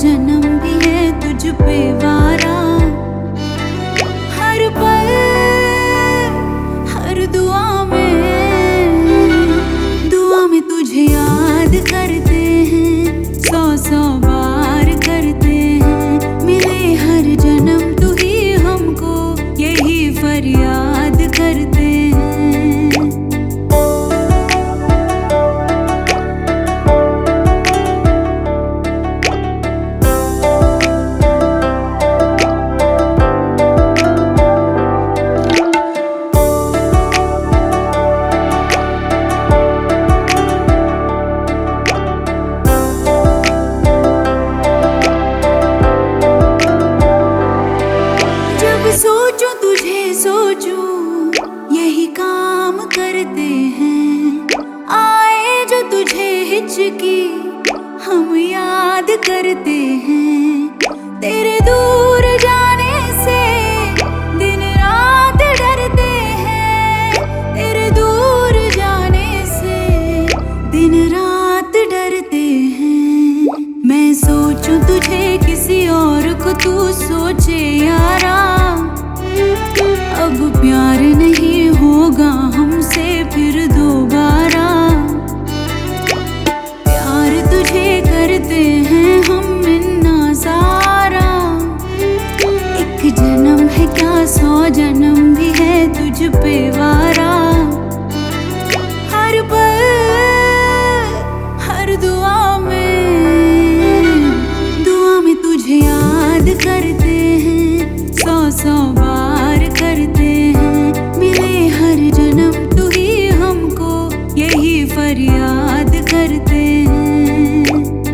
जन्म भी है तुझ पे वारा। हर पल हर दुआ में तुझे याद करते हैं, 100 बार करते हैं। मिले हर जन्म तू ही हमको, यही फरियाद करते हैं। सोचूं तुझे सोचूं, यही काम करते हैं। आए जो तुझे हिचकी, हम याद करते हैं। तेरे दूर जाने से दिन रात डरते हैं। तेरे दूर जाने से दिन रात डरते हैं। मैं सोचूं तुझे किसी और को, तू सोचे यारा। अब प्यार नहीं होगा हमसे फिर दोबारा। प्यार तुझे करते हैं हम इन्ना सारा। एक जन्म है क्या 100 जन्म भी है तुझ पे वारा। हर पल हर दुआ में तुझे याद करते हैं, 100 बार करते हैं। मिले हर जन्म तू ही हमको, यही फरियाद करते हैं।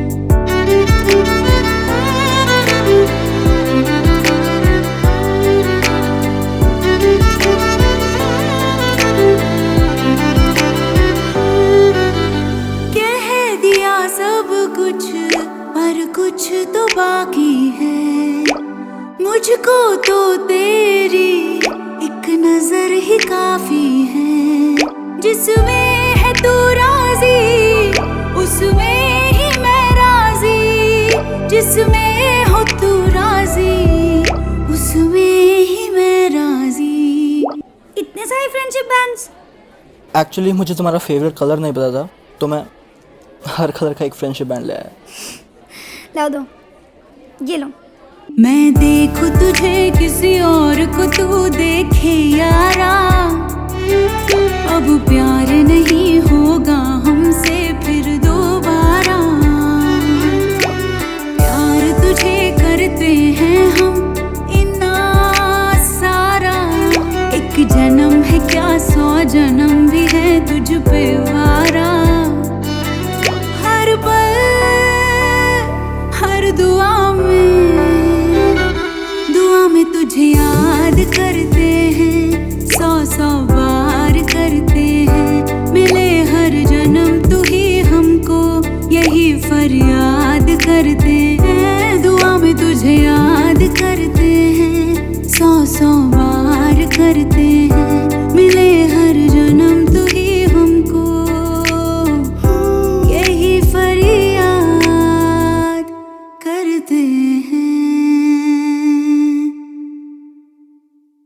कह दिया सब कुछ पर कुछ तो बाकी है। मुझको तो तेरी एक नजर ही काफी है। जिसमें है तू राजी, उसमें ही मैं राजी। जिसमें हो तू राजी, उसमें ही मैं राजी। इतने सारे फ्रेंडशिप बैंड्स। एक्चुअली मुझे तुम्हारा फेवरेट कलर नहीं पता था, तो मैं हर कलर का एक फ्रेंडशिप बैंड ले आया। लाओ दो, ये लो। मैं देखूं तुझे किसी और को, तू देखे यारा। अब प्यार नहीं होगा हमसे फिर दोबारा।